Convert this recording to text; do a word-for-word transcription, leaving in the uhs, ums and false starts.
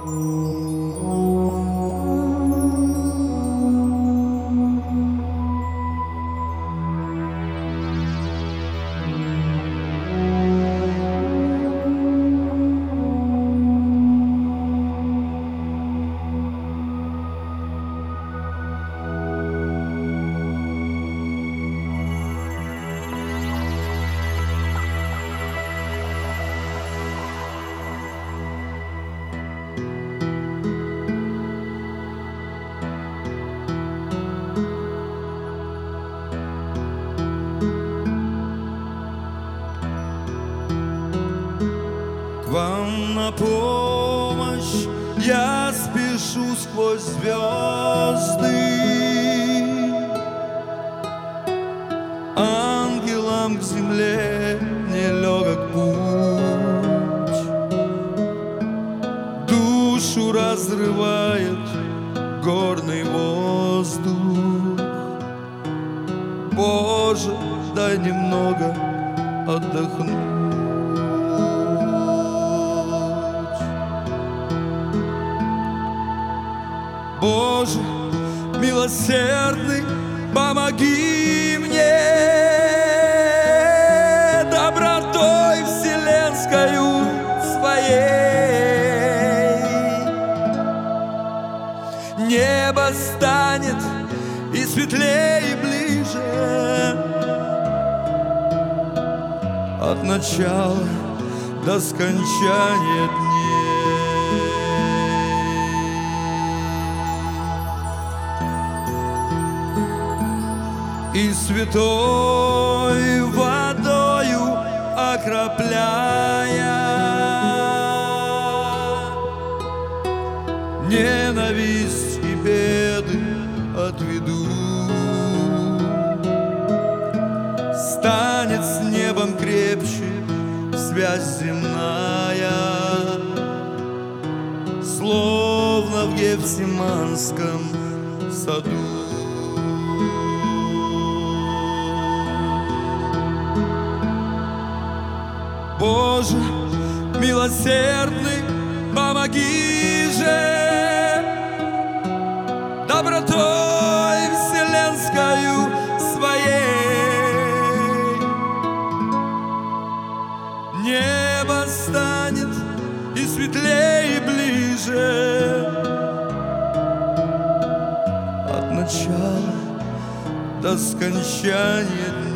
К вам на помощь я спешу сквозь звезды. Ангелам к земле нелегок путь, душу разрывает горный воздух. Боже, дай немного отдохнуть. Боже, милосердный, помоги мне добротой вселенскою своей. Небо станет и светлее, и ближе от начала до скончания дней. И святой водою окропляя, ненависть и беды отведу. Станет с небом крепче связь земная, словно в Гефсиманском саду. Боже, милосердный, помоги же добротой вселенскою своей. Небо станет и светлее, и ближе от начала до скончания дней.